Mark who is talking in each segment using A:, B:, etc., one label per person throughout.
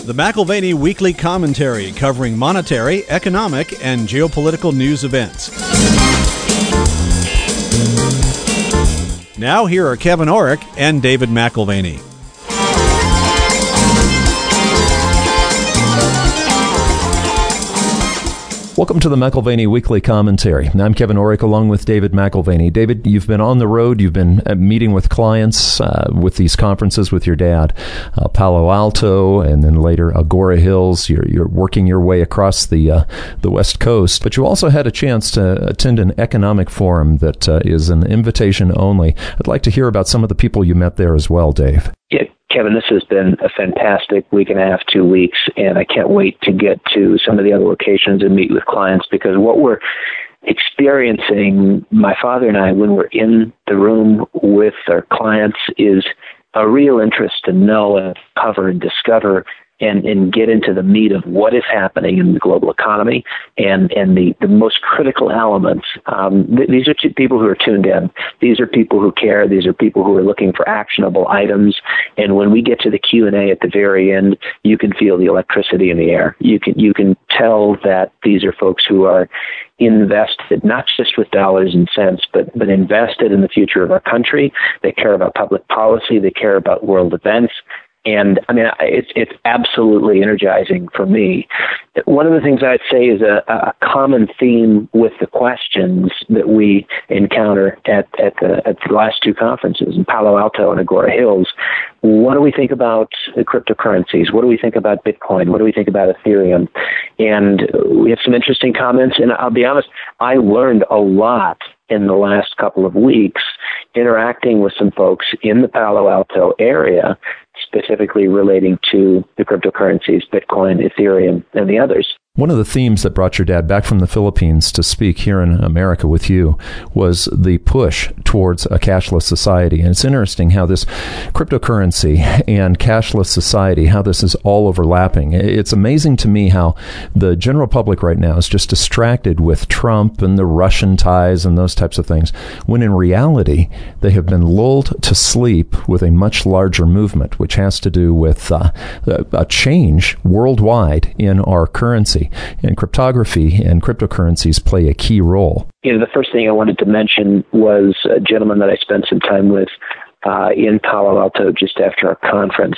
A: The McAlvany Weekly Commentary, covering monetary, economic, and geopolitical news events. Now here are Kevin Orrick and David McAlvany.
B: Welcome to the McAlvany Weekly Commentary. I'm Kevin Orrick along with David McAlvany. David, you've been on the road. You've been meeting with clients with these conferences with your dad, Palo Alto, and then later Agora Hills. You're working your way across the West Coast, but you also had a chance to attend an economic forum that is an invitation only. I'd like to hear about some of the people you met there as well, Dave.
C: Yeah, Kevin, this has been a fantastic week and a half, 2 weeks, and I can't wait to get to some of the other locations and meet with clients, because what we're experiencing, my father and I, when we're in the room with our clients, is a real interest to know and cover and discover and get into the meat of what is happening in the global economy and the most critical elements. These are people who are tuned in. These are people who care. These are people who are looking for actionable items. And when we get to the Q&A at the very end, you can feel the electricity in the air. You can tell that these are folks who are invested, not just with dollars and cents, but invested in the future of our country. They care about public policy. They care about world events. And I mean, it's absolutely energizing for me. One of the things I'd say is a common theme with the questions that we encounter at the last two conferences in Palo Alto and Agora Hills. What do we think about the cryptocurrencies? What do we think about Bitcoin? What do we think about Ethereum? And we have some interesting comments. And I'll be honest, I learned a lot in the last couple of weeks interacting with some folks in the Palo Alto area, specifically relating to the cryptocurrencies, Bitcoin, Ethereum, and the others.
B: One of the themes that brought your dad back from the Philippines to speak here in America with you was the push towards a cashless society. And it's interesting how this cryptocurrency and cashless society, how this is all overlapping. It's amazing to me how the general public right now is just distracted with Trump and the Russian ties and those types of things, when in reality, they have been lulled to sleep with a much larger movement, which has to do with a change worldwide in our currency. And cryptography and cryptocurrencies play a key role.
C: You know, the first thing I wanted to mention was a gentleman that I spent some time with in Palo Alto just after our conference.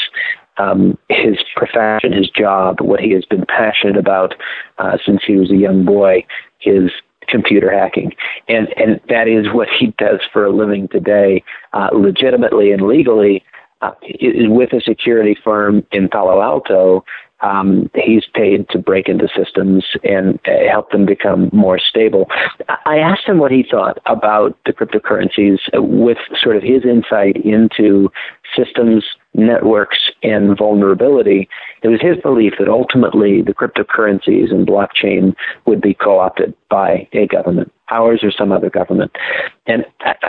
C: His profession, his job, what he has been passionate about since he was a young boy is computer hacking. And that is what he does for a living today, legitimately and legally, with a security firm in Palo Alto. He's paid to break into systems and help them become more stable. I asked him what he thought about the cryptocurrencies with sort of his insight into systems, networks, and vulnerability. It was his belief that ultimately the cryptocurrencies and blockchain would be co-opted by a government, ours or some other government. And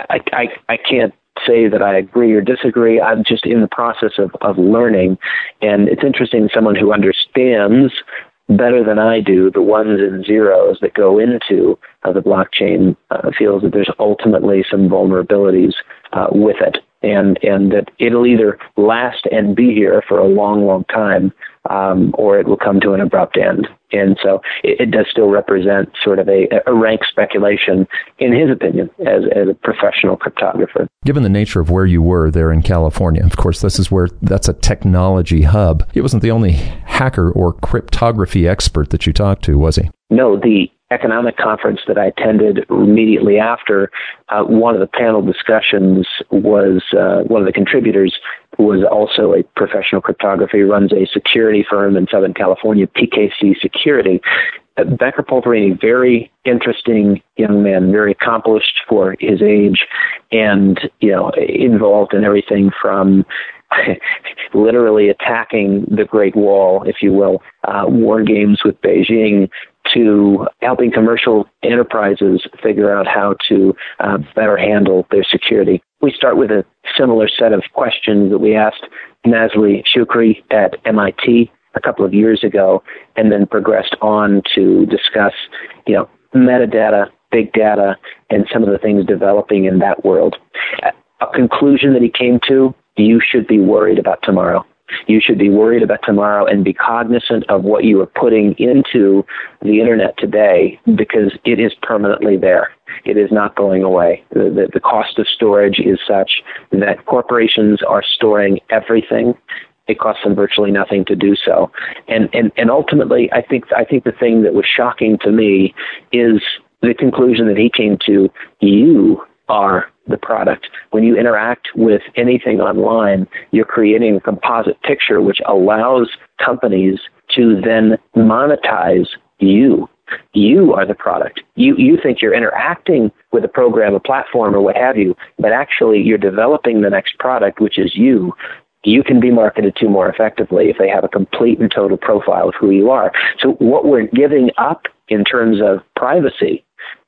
C: I can't say that I agree or disagree. I'm just in the process of learning. And it's interesting, someone who understands better than I do the ones and zeros that go into the blockchain feels that there's ultimately some vulnerabilities with it. And that it'll either last and be here for a long, long time, or it will come to an abrupt end. And so it does still represent sort of a rank speculation, in his opinion, as a professional cryptographer.
B: Given the nature of where you were there in California, of course, that's a technology hub. He wasn't the only hacker or cryptography expert that you talked to, was he?
C: No, the economic conference that I attended immediately after, one of the panel discussions was one of the contributors who was also a professional cryptographer, runs a security firm in Southern California, PKC Security. Becker Polverini, very interesting young man, very accomplished for his age, and involved in everything from literally attacking the Great Wall, if you will, war games with Beijing, to helping commercial enterprises figure out how to better handle their security. We start with a similar set of questions that we asked Nazli Shukri at MIT a couple of years ago, and then progressed on to discuss, metadata, big data, and some of the things developing in that world. A conclusion that he came to: you should be worried about tomorrow. You should be worried about tomorrow and be cognizant of what you are putting into the internet today, because it is permanently there. It is not going away. The cost of storage is such that corporations are storing everything. It costs them virtually nothing to do so. And ultimately, I think the thing that was shocking to me is the conclusion that he came to: you are the product. When you interact with anything online, you're creating a composite picture which allows companies to then monetize you. You are the product. You think you're interacting with a program, a platform, or what have you, but actually you're developing the next product, which is you. You can be marketed to more effectively if they have a complete and total profile of who you are. So what we're giving up in terms of privacy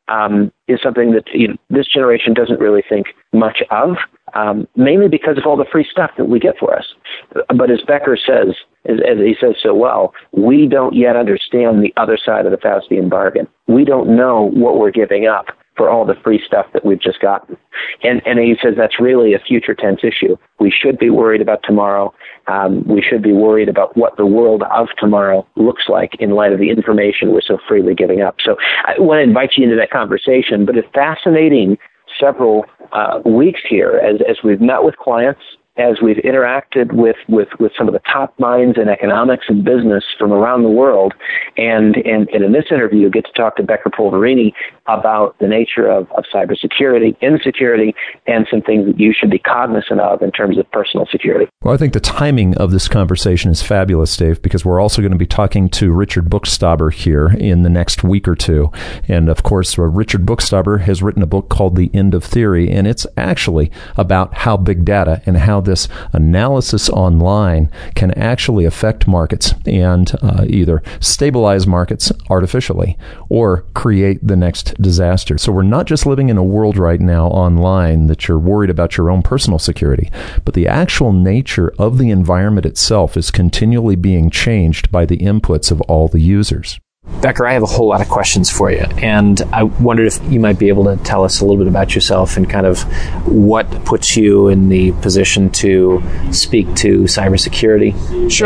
C: is something that this generation doesn't really think much of, mainly because of all the free stuff that we get for us. But as Becker says, as he says so well, we don't yet understand the other side of the Faustian bargain. We don't know what we're giving up for all the free stuff that we've just gotten. And he says that's really a future tense issue. We should be worried about tomorrow. We should be worried about what the world of tomorrow looks like in light of the information we're so freely giving up. So I want to invite you into that conversation, but it's fascinating several weeks here as we've met with clients, as we've interacted with some of the top minds in economics and business from around the world. And in this interview, you get to talk to Becker Polverini about the nature of cybersecurity, insecurity, and some things that you should be cognizant of in terms of personal security.
B: Well, I think the timing of this conversation is fabulous, Dave, because we're also going to be talking to Richard Buchstaber here in the next week or two. And of course, Richard Buchstaber has written a book called The End of Theory, and it's actually about how big data and how this analysis online can actually affect markets and either stabilize markets artificially or create the next disaster. So we're not just living in a world right now online that you're worried about your own personal security, but the actual nature of the environment itself is continually being changed by the inputs of all the users.
D: Becker, I have a whole lot of questions for you, and I wondered if you might be able to tell us a little bit about yourself and kind of what puts you in the position to speak to cybersecurity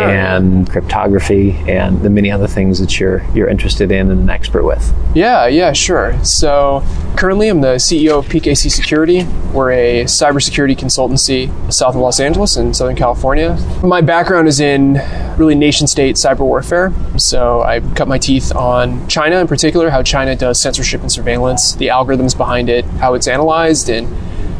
D: and cryptography and the many other things that you're interested in and an expert with.
E: Yeah, sure. So currently I'm the CEO of PKC Security. We're a cybersecurity consultancy south of Los Angeles in Southern California. My background is in really nation-state cyber warfare, so I cut my teeth on China in particular, how China does censorship and surveillance, the algorithms behind it, how it's analyzed, and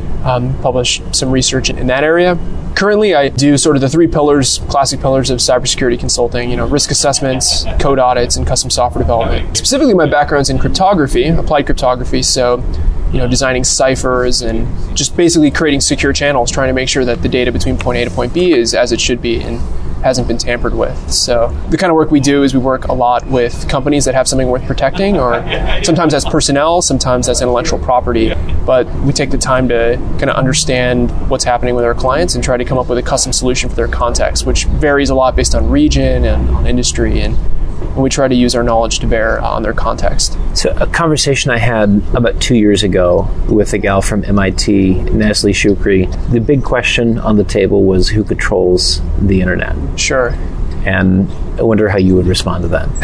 E: publish some research in that area. Currently, I do sort of the three pillars, classic pillars of cybersecurity consulting, risk assessments, code audits, and custom software development. Specifically, my background's in cryptography, applied cryptography, so designing ciphers and just basically creating secure channels, trying to make sure that the data between point A to point B is as it should be and hasn't been tampered with. So the kind of work we do is we work a lot with companies that have something worth protecting, or sometimes as personnel, sometimes as intellectual property. But we take the time to kind of understand what's happening with our clients and try to come up with a custom solution for their context, which varies a lot based on region and on industry, and we try to use our knowledge to bear on their context.
D: So a conversation I had about 2 years ago with a gal from MIT, Nesli Shukri, the big question on the table was who controls the internet?
E: Sure.
D: And I wonder how you would respond to that.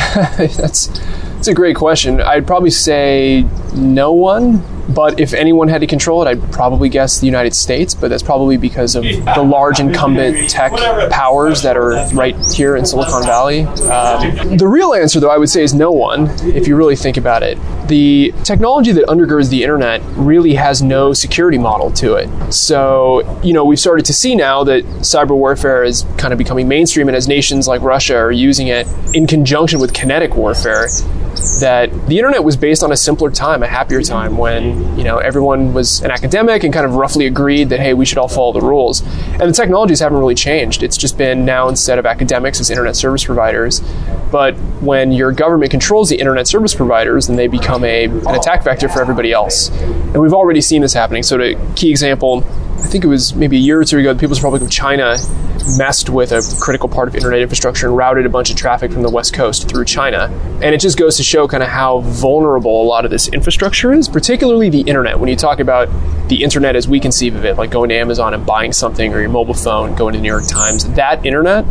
E: That's a great question. I'd probably say no one, but if anyone had to control it, I'd probably guess the United States, but that's probably because of the large incumbent tech powers that are right here in Silicon Valley. The real answer, though, I would say is no one, if you really think about it. The technology that undergirds the internet really has no security model to it. So, we've started to see now that cyber warfare is kind of becoming mainstream, and as nations like Russia are using it in conjunction with kinetic warfare, that the internet was based on a simpler time, a happier time, when everyone was an academic and kind of roughly agreed that, hey, we should all follow the rules. And the technologies haven't really changed. It's just been now, instead of academics, it's internet service providers. But when your government controls the internet service providers, then they become an attack vector for everybody else. And we've already seen this happening. So the key example I think it was maybe a year or two ago, the People's Republic of China messed with a critical part of internet infrastructure and routed a bunch of traffic from the West Coast through China. And it just goes to show kind of how vulnerable a lot of this infrastructure is, particularly the internet. When you talk about the internet as we conceive of it, like going to Amazon and buying something, or your mobile phone, going to the New York Times, that internet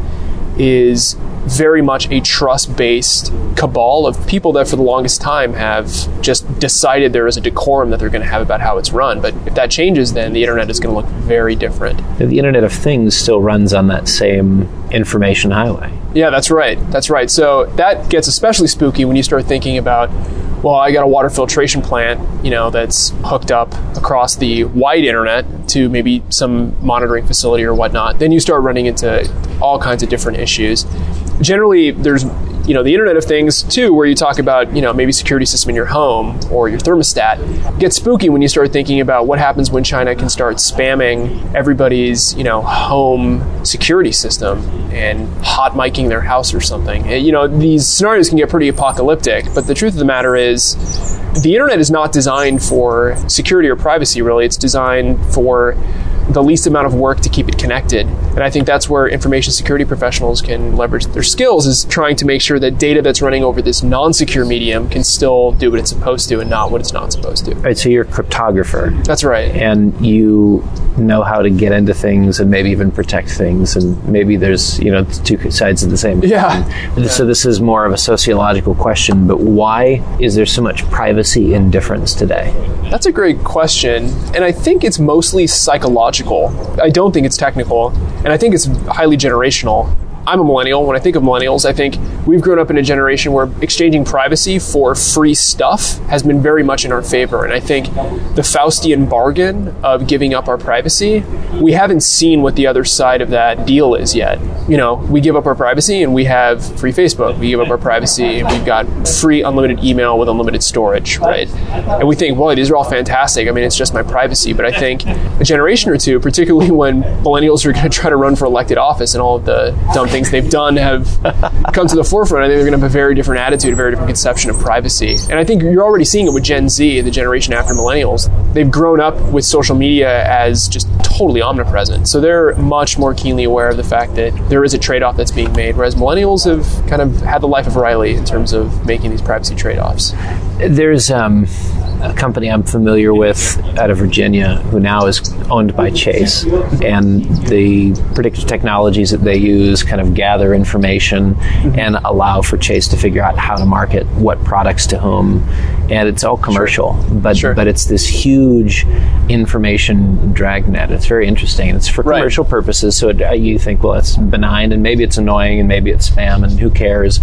E: is very much a trust-based cabal of people that for the longest time have just decided there is a decorum that they're going to have about how it's run. But if that changes, then the internet is going to look very different.
D: The Internet of Things still runs on that same information highway.
E: Yeah, that's right. That's right. So that gets especially spooky when you start thinking about, well, I got a water filtration plant, that's hooked up across the wide internet to maybe some monitoring facility or whatnot. Then you start running into all kinds of different issues. Generally, there's, the Internet of Things too, where you talk about, maybe security system in your home or your thermostat. It gets spooky when you start thinking about what happens when China can start spamming everybody's, home security system and hot micing their house or something. These scenarios can get pretty apocalyptic, but the truth of the matter is the internet is not designed for security or privacy, really. It's designed for the least amount of work to keep it connected. And I think that's where information security professionals can leverage their skills, is trying to make sure that data that's running over this non-secure medium can still do what it's supposed to and not what it's not supposed to.
D: Right, so you're a cryptographer.
E: That's right.
D: And you know how to get into things and maybe even protect things, and maybe there's, two sides of the same.
E: Yeah.
D: So this is more of a sociological question, but why is there so much privacy indifference today?
E: That's a great question. And I think it's mostly psychological. I don't think it's technical. And I think it's highly generational. I'm a millennial. When I think of millennials, I think we've grown up in a generation where exchanging privacy for free stuff has been very much in our favor. And I think the Faustian bargain of giving up our privacy, we haven't seen what the other side of that deal is yet. We give up our privacy and we have free Facebook. We give up our privacy and we've got free unlimited email with unlimited storage, right? And we think, well, these are all fantastic. I mean, it's just my privacy. But I think a generation or two, particularly when millennials are going to try to run for elected office and all of the dumb things they've done have come to the forefront, I think they're going to have a very different attitude, a very different conception of privacy. And I think you're already seeing it with Gen Z, the generation after millennials. They've grown up with social media as just totally omnipresent. So they're much more keenly aware of the fact that there is a trade-off that's being made, whereas millennials have kind of had the life of Riley in terms of making these privacy trade-offs.
D: There's a company I'm familiar with out of Virginia who now is owned by Chase, and the predictive technologies that they use kind of gather information and allow for Chase to figure out how to market what products to whom, and it's all commercial, but it's this huge information dragnet. It's very interesting. It's for commercial purposes, so you think, well, it's benign and maybe it's annoying and maybe it's spam and who cares,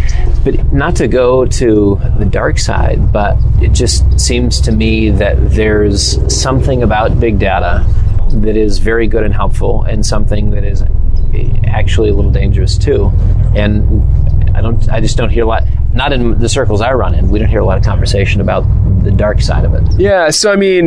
D: but not to go to the dark side, but it just seems to me that there's something about big data that is very good and helpful, and something that is actually a little dangerous too. And I just don't hear a lot, not in the circles I run in, we don't hear a lot of conversation about the dark side of it.
E: Yeah, so I mean,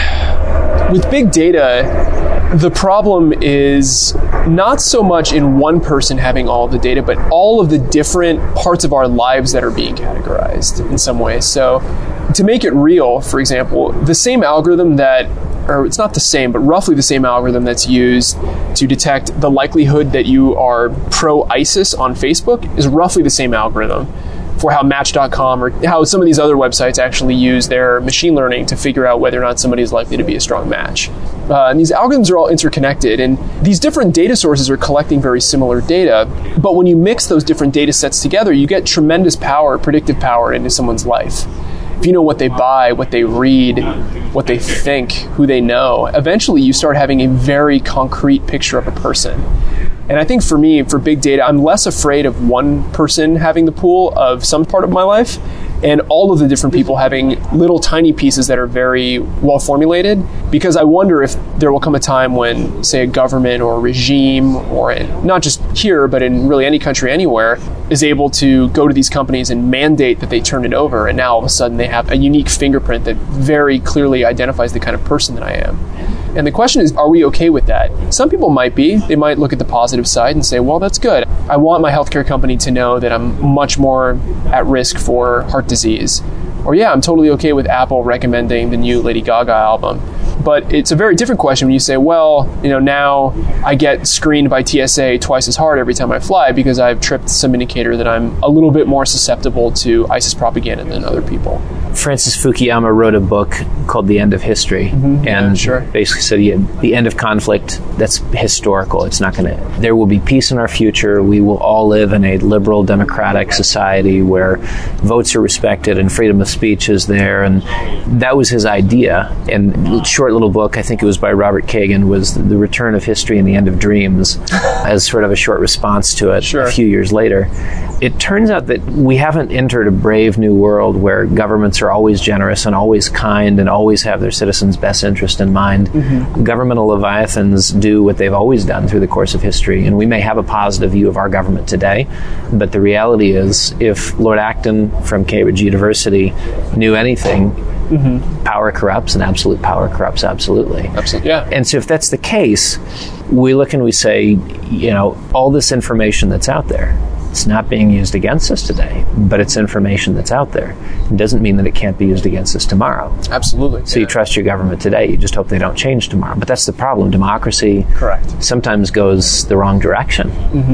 E: with big data, the problem is not so much in one person having all of the data, but all of the different parts of our lives that are being categorized in some way. So to make it real, for example, the same algorithm or it's not the same, but roughly the same algorithm that's used to detect the likelihood that you are pro-ISIS on Facebook is roughly the same algorithm for how Match.com or how some of these other websites actually use their machine learning to figure out whether or not somebody is likely to be a strong match. And these algorithms are all interconnected, and these different data sources are collecting very similar data. But when you mix those different data sets together, you get tremendous power, predictive power into someone's life. If you know what they buy, what they read, what they think, who they know, eventually you start having a very concrete picture of a person. And I think for me, for big data, I'm less afraid of one person having the pool of some part of my life and all of the different people having little tiny pieces that are very well formulated, because I wonder if there will come a time when, say, a government or a regime, or not just here, but in really any country anywhere, is able to go to these companies and mandate that they turn it over, and now all of a sudden they have a unique fingerprint that very clearly identifies the kind of person that I am. And the question is, are we okay with that? Some people might be. They might look at the positive side and say, well, that's good. I want my healthcare company to know that I'm much more at risk for heart disease. Or yeah, I'm totally okay with Apple recommending the new Lady Gaga album. But it's a very different question when you say, well, now I get screened by TSA twice as hard every time I fly because I've tripped some indicator that I'm a little bit more susceptible to ISIS propaganda than other people.
D: Francis Fukuyama wrote a book called The End of History, and basically said the end of conflict, that's historical. It's not going to... There will be peace in our future. We will all live in a liberal, democratic society where votes are respected and freedom of speech is there. And that was his idea. And short little book, I think it was by Robert Kagan, was The Return of History and the End of Dreams, as sort of a short response to it a few years later. It turns out that we haven't entered a brave new world where governments are always generous and always kind and always have their citizens' best interest in mind. Governmental leviathans do what they've always done through the course of history, and we may have a positive view of our government today, but the reality is, if Lord Acton from Cambridge University knew anything, power corrupts, and absolute power corrupts absolutely. And so if that's the case, we look and we say, all this information that's out there, it's not being used against us today, but it's information that's out there. It doesn't mean that it can't be used against us tomorrow.
E: Absolutely.
D: So you trust your government today. You just hope they don't change tomorrow. But that's the problem. Democracy sometimes goes the wrong direction.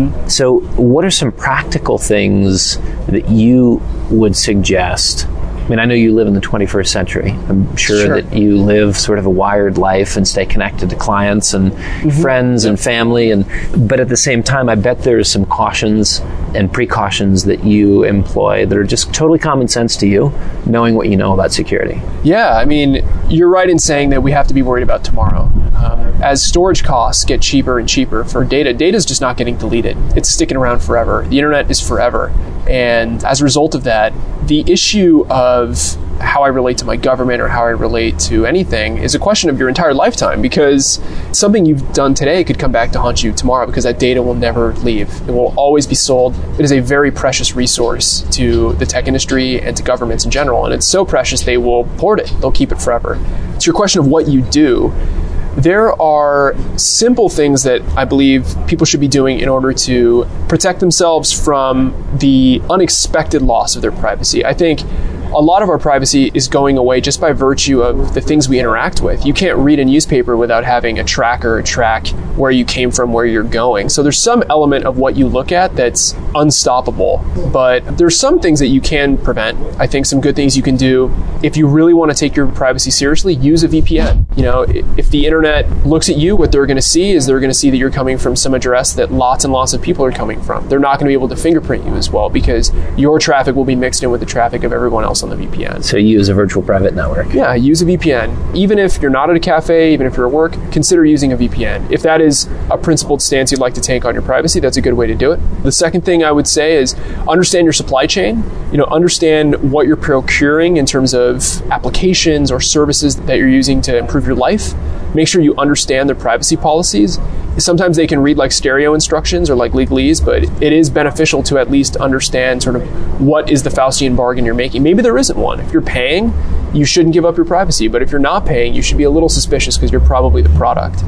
D: So what are some practical things that you would suggest? I mean, I know you live in the 21st century. I'm sure that you live sort of a wired life and stay connected to clients and friends and family. But at the same time, I bet there's some cautions and precautions that you employ that are just totally common sense to you, knowing what you know about security.
E: Yeah, I mean, you're right in saying that we have to be worried about tomorrow. As storage costs get cheaper and cheaper for data is just not getting deleted. It's sticking around forever. The internet is forever. And as a result of that, the issue of how I relate to my government or how I relate to anything is a question of your entire lifetime, because something you've done today could come back to haunt you tomorrow, because that data will never leave. It will always be sold. It is a very precious resource to the tech industry and to governments in general. And it's so precious they will hoard it. They'll keep it forever. It's your question of what you do. There are simple things that I believe people should be doing in order to protect themselves from the unexpected loss of their privacy. I think a lot of our privacy is going away just by virtue of the things we interact with. You can't read a newspaper without having a tracker track where you came from, where you're going. So there's some element of what you look at that's unstoppable, but there's some things that you can prevent. I think some good things you can do. If you really want to take your privacy seriously, use a VPN. If the internet looks at you, what they're going to see is they're going to see that you're coming from some address that lots and lots of people are coming from. They're not going to be able to fingerprint you as well, because your traffic will be mixed in with the traffic of everyone else on the VPN.
D: So you use a virtual private network.
E: Yeah, use a VPN. Even if you're not at a cafe, even if you're at work, consider using a VPN. If that is a principled stance you'd like to take on your privacy, that's a good way to do it. The second thing I would say is understand your supply chain. Understand what you're procuring in terms of applications or services that you're using to improve your life. Make sure you understand their privacy policies. Sometimes they can read like stereo instructions or like legalese, but it is beneficial to at least understand sort of what is the Faustian bargain you're making. Maybe there isn't one. If you're paying, you shouldn't give up your privacy. But if you're not paying, you should be a little suspicious, because you're probably the product.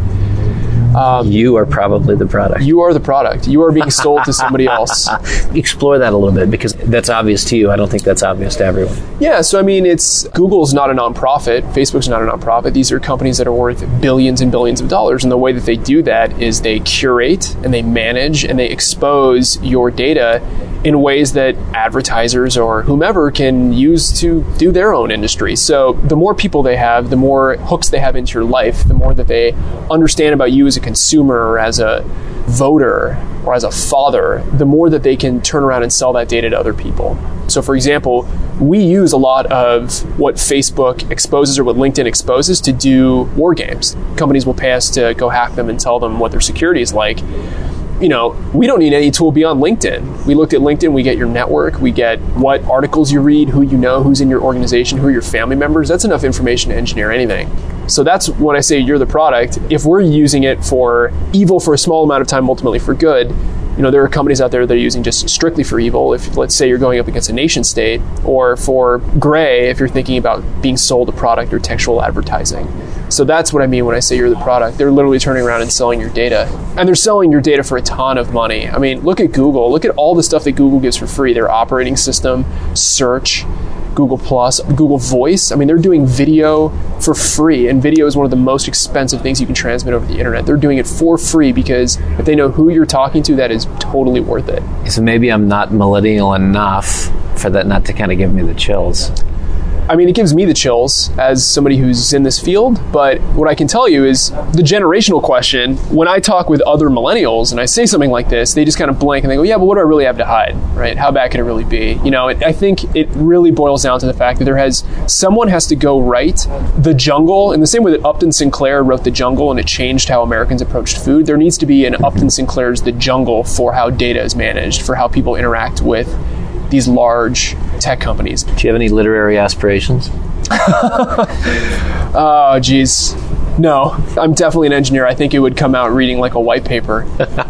D: You are probably the product.
E: You are the product. You are being sold to somebody else.
D: Explore that a little bit, because that's obvious to you. I don't think that's obvious to everyone.
E: Yeah, so I mean, Google's not a nonprofit. Facebook's not a nonprofit. These are companies that are worth billions and billions of dollars. And the way that they do that is they curate and they manage and they expose your data in ways that advertisers or whomever can use to do their own industry. So the more people they have, the more hooks they have into your life, the more that they understand about you as a consumer or as a voter or as a father, the more that they can turn around and sell that data to other people. So for example, we use a lot of what Facebook exposes or what LinkedIn exposes to do war games. Companies will pay us to go hack them and tell them what their security is like. We don't need any tool beyond LinkedIn. We looked at LinkedIn, we get your network, we get what articles you read, who you know, who's in your organization, who are your family members. That's enough information to engineer anything. So that's when I say you're the product. If we're using it for evil for a small amount of time, ultimately for good, there are companies out there that are using just strictly for evil. If, let's say, you're going up against a nation state, or for gray, if you're thinking about being sold a product or textual advertising. So that's what I mean when I say you're the product. They're literally turning around and selling your data. And they're selling your data for a ton of money. I mean, look at Google. Look at all the stuff that Google gives for free. Their operating system, search, Google Plus, Google Voice. I mean, they're doing video for free, and video is one of the most expensive things you can transmit over the internet. They're doing it for free because if they know who you're talking to, that is totally worth it.
D: So maybe I'm not millennial enough for that not to kind of give me the chills.
E: I mean, it gives me the chills as somebody who's in this field, but what I can tell you is the generational question, when I talk with other millennials and I say something like this, they just kind of blank and they go, yeah, but what do I really have to hide, right? How bad could it really be? You know, I think it really boils down to the fact that someone has to go write The Jungle in the same way that Upton Sinclair wrote The Jungle and it changed how Americans approached food. There needs to be an Upton Sinclair's The Jungle for how data is managed, for how people interact with these large tech companies.
D: Do you have any literary aspirations?
E: Oh, geez. No, I'm definitely an engineer. I think it would come out reading like a white paper.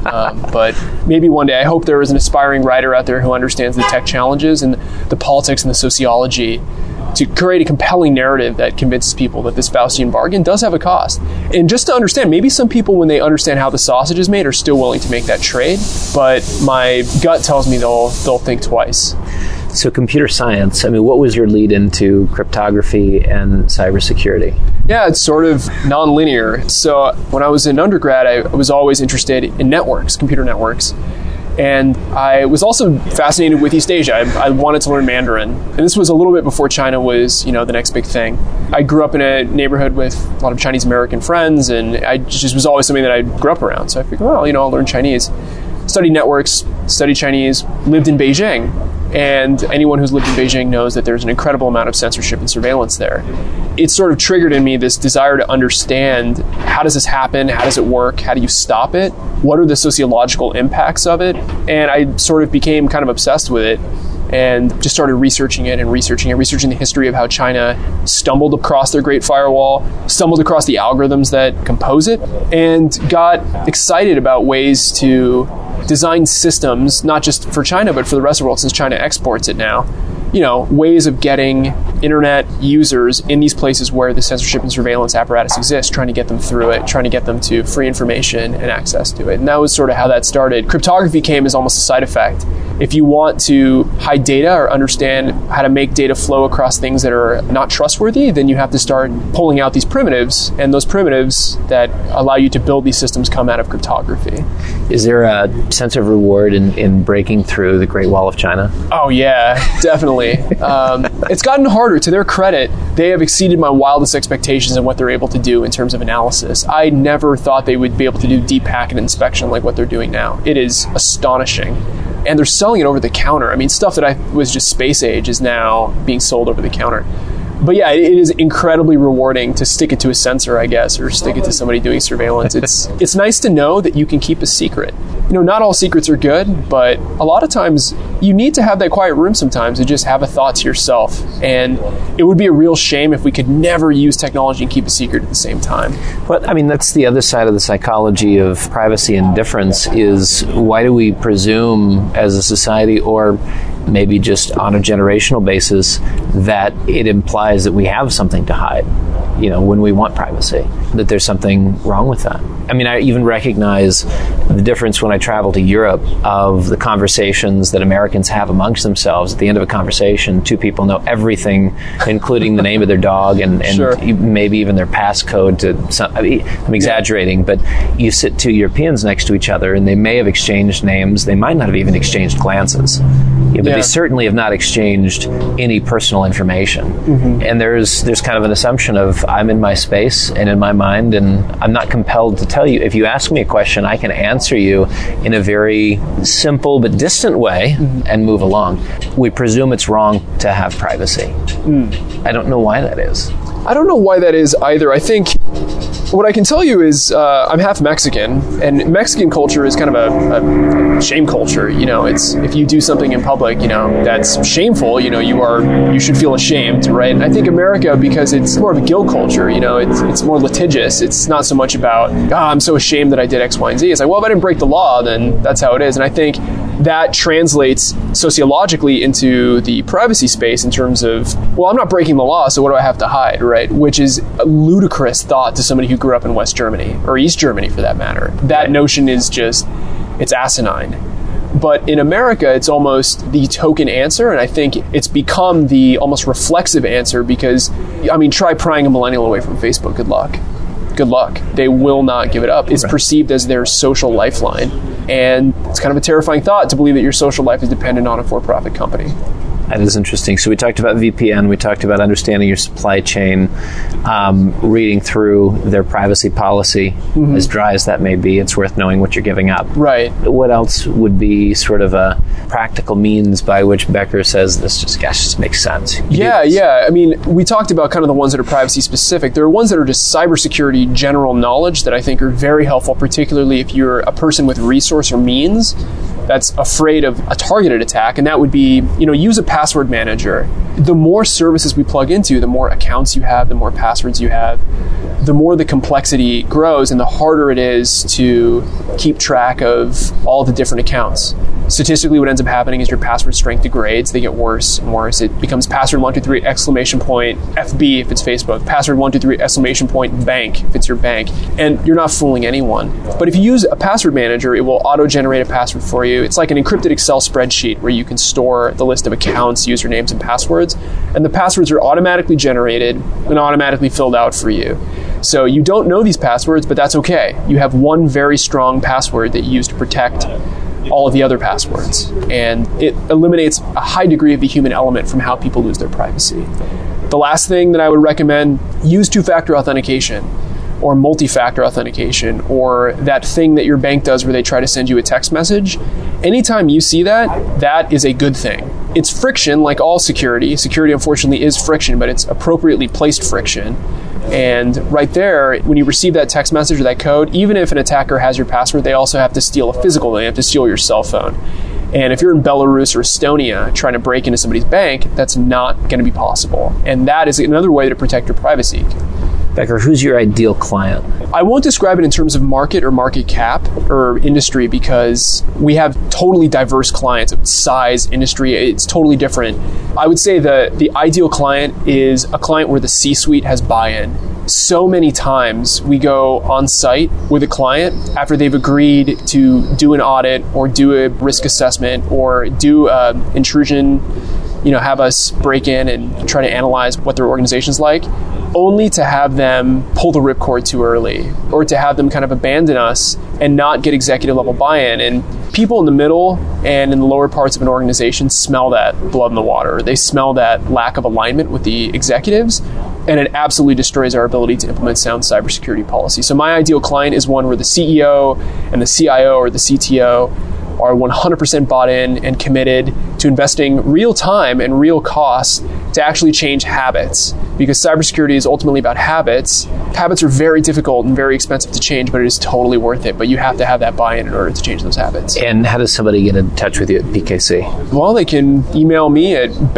E: But maybe one day. I hope there is an aspiring writer out there who understands the tech challenges and the politics and the sociology to create a compelling narrative that convinces people that this Faustian bargain does have a cost. And just to understand, maybe some people, when they understand how the sausage is made, are still willing to make that trade. But my gut tells me they'll think twice.
D: So computer science, I mean, what was your lead into cryptography and cybersecurity?
E: Yeah, it's sort of nonlinear. So when I was in undergrad, I was always interested in networks, computer networks. And I was also fascinated with East Asia. I wanted to learn Mandarin. And this was a little bit before China was, the next big thing. I grew up in a neighborhood with a lot of Chinese American friends, and I just was always something that I grew up around. So I figured, I'll learn Chinese. Studied networks, studied Chinese, lived in Beijing. And anyone who's lived in Beijing knows that there's an incredible amount of censorship and surveillance there. It sort of triggered in me this desire to understand, how does this happen? How does it work? How do you stop it? What are the sociological impacts of it? And I sort of became kind of obsessed with it and just started researching the history of how China stumbled across their Great Firewall, stumbled across the algorithms that compose it, and got excited about ways to design systems, not just for China, but for the rest of the world, since China exports it now. Ways of getting internet users in these places where the censorship and surveillance apparatus exists, trying to get them through it, trying to get them to free information and access to it. And that was sort of how that started. Cryptography came as almost a side effect. If you want to hide data or understand how to make data flow across things that are not trustworthy, then you have to start pulling out these primitives, and those primitives that allow you to build these systems come out of cryptography.
D: Is there a sense of reward in breaking through the Great Wall of China?
E: Oh yeah, definitely. It's gotten harder. To their credit, they have exceeded my wildest expectations in what they're able to do in terms of analysis. I never thought they would be able to do deep packet inspection like what they're doing now. It is astonishing. And they're selling it over the counter. I mean, stuff that was just space age is now being sold over the counter. But yeah, it is incredibly rewarding to stick it to a sensor, I guess, or stick it to somebody doing surveillance. It's nice to know that you can keep a secret. Not all secrets are good, but a lot of times you need to have that quiet room sometimes to just have a thought to yourself. And it would be a real shame if we could never use technology and keep a secret at the same time.
D: But I mean, that's the other side of the psychology of privacy and difference is why do we presume as a society, or maybe just on a generational basis, that it implies that we have something to hide, when we want privacy, that there's something wrong with that. I mean, I even recognize the difference when I travel to Europe of the conversations that Americans have amongst themselves. At the end of a conversation, two people know everything, including the name of their dog and
E: Sure.
D: Maybe even their passcode to some, I'm exaggerating, but you sit two Europeans next to each other and they may have exchanged names. They might not have even exchanged glances. But they certainly have not exchanged any personal information. Mm-hmm. And there's kind of an assumption of I'm in my space and in my mind, and I'm not compelled to tell you. If you ask me a question, I can answer you in a very simple but distant way and move along. We presume it's wrong to have privacy. I don't know why that is.
E: I don't know why that is either. I think what I can tell you is I'm half Mexican, and Mexican culture is kind of a shame culture. It's if you do something in public, that's shameful. You should feel ashamed, right? And I think America, because it's more of a guilt culture, it's more litigious. It's not so much about I'm so ashamed that I did X, Y, and Z. It's like, well, if I didn't break the law, then that's how it is. And I think that translates sociologically into the privacy space in terms of, well, I'm not breaking the law, so what do I have to hide, right? Which is a ludicrous thought to somebody who grew up in West Germany, or East Germany for that matter. That notion is just, it's asinine. But in America, it's almost the token answer, and I think it's become the almost reflexive answer because, try prying a millennial away from Facebook. Good luck. Good luck. They will not give it up. It's perceived as their social lifeline. And it's kind of a terrifying thought to believe that your social life is dependent on a for-profit company.
D: That is interesting. So we talked about VPN. We talked about understanding your supply chain, reading through their privacy policy. As dry as that may be, it's worth knowing what you're giving up.
E: Right.
D: What else would be sort of a practical means by which Becker says this just makes sense?
E: Yeah. We talked about kind of the ones that are privacy specific. There are ones that are just cybersecurity general knowledge that I think are very helpful, particularly if you're a person with resource or means that's afraid of a targeted attack, and that would be, use a password manager. The more services we plug into, the more accounts you have, the more passwords you have, the more the complexity grows and the harder it is to keep track of all the different accounts. Statistically, what ends up happening is your password strength degrades. They get worse and worse. It becomes password 123 exclamation point FB if it's Facebook, password 123 exclamation point bank if it's your bank, and you're not fooling anyone. But if you use a password manager, it will auto-generate a password for you. It's like an encrypted Excel spreadsheet where you can store the list of accounts, usernames, and passwords, and the passwords are automatically generated and automatically filled out for you. So you don't know these passwords, but that's okay. You have one very strong password that you use to protect all of the other passwords. And it eliminates a high degree of the human element from how people lose their privacy. The last thing that I would recommend, use two-factor authentication or multi-factor authentication, or that thing that your bank does where they try to send you a text message. Anytime you see that, that is a good thing. It's friction, like all security. Security, unfortunately, is friction, but it's appropriately placed friction. And right there, when you receive that text message or that code, even if an attacker has your password, they also have to steal a physical. They have to steal your cell phone. And if you're in Belarus or Estonia trying to break into somebody's bank, that's not going to be possible. And that is another way to protect your privacy.
D: Becker, who's your ideal client?
E: I won't describe it in terms of market or market cap or industry because we have totally diverse clients of size, industry. It's totally different. I would say the ideal client is a client where the C-suite has buy-in. So many times we go on site with a client after they've agreed to do an audit or do a risk assessment or do intrusion, have us break in and try to analyze what their organization's like, only to have them pull the ripcord too early or to have them kind of abandon us and not get executive level buy-in. And people in the middle and in the lower parts of an organization smell that blood in the water. They smell that lack of alignment with the executives, and it absolutely destroys our ability to implement sound cybersecurity policy. So my ideal client is one where the CEO and the CIO or the CTO are 100% bought in and committed to investing real time and real costs to actually change habits. Because cybersecurity is ultimately about habits. Habits are very difficult and very expensive to change, but it is totally worth it. But you have to have that buy-in in order to change those habits.
D: And how does somebody get in touch with you at PKC?
E: Well, they can email me at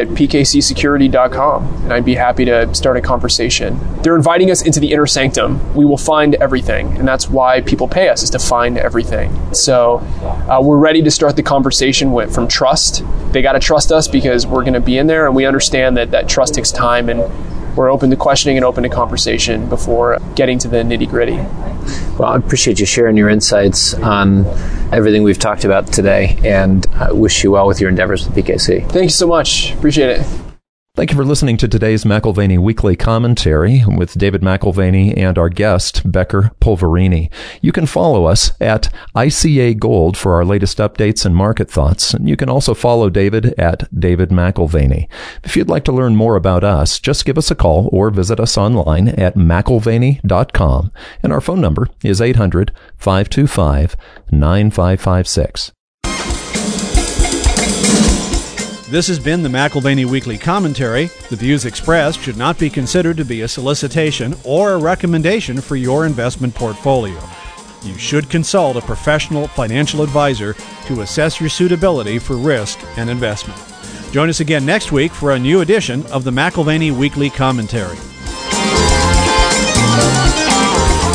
E: becker@pkcsecurity.com, and I'd be happy to start a conversation. They're inviting us into the inner sanctum. We will find everything, and that's why people pay us, is to find everything. So we're ready to start the conversation from trust. They got to trust us because we're going to be in there, and we understand that trust takes time, and we're open to questioning and open to conversation before getting to the nitty-gritty.
D: Well, I appreciate you sharing your insights on everything we've talked about today, and I wish you well with your endeavors with PKC.
E: Thank you so much. Appreciate it.
B: Thank you for listening to today's McAlvany Weekly Commentary with David McAlvany and our guest, Becker Polverini. You can follow us at ICA Gold for our latest updates and market thoughts. And you can also follow David at David McAlvany. If you'd like to learn more about us, just give us a call or visit us online at McAlvany.com. And our phone number is 800-525-9556.
A: This has been the McAlvany Weekly Commentary. The views expressed should not be considered to be a solicitation or a recommendation for your investment portfolio. You should consult a professional financial advisor to assess your suitability for risk and investment. Join us again next week for a new edition of the McAlvany Weekly Commentary.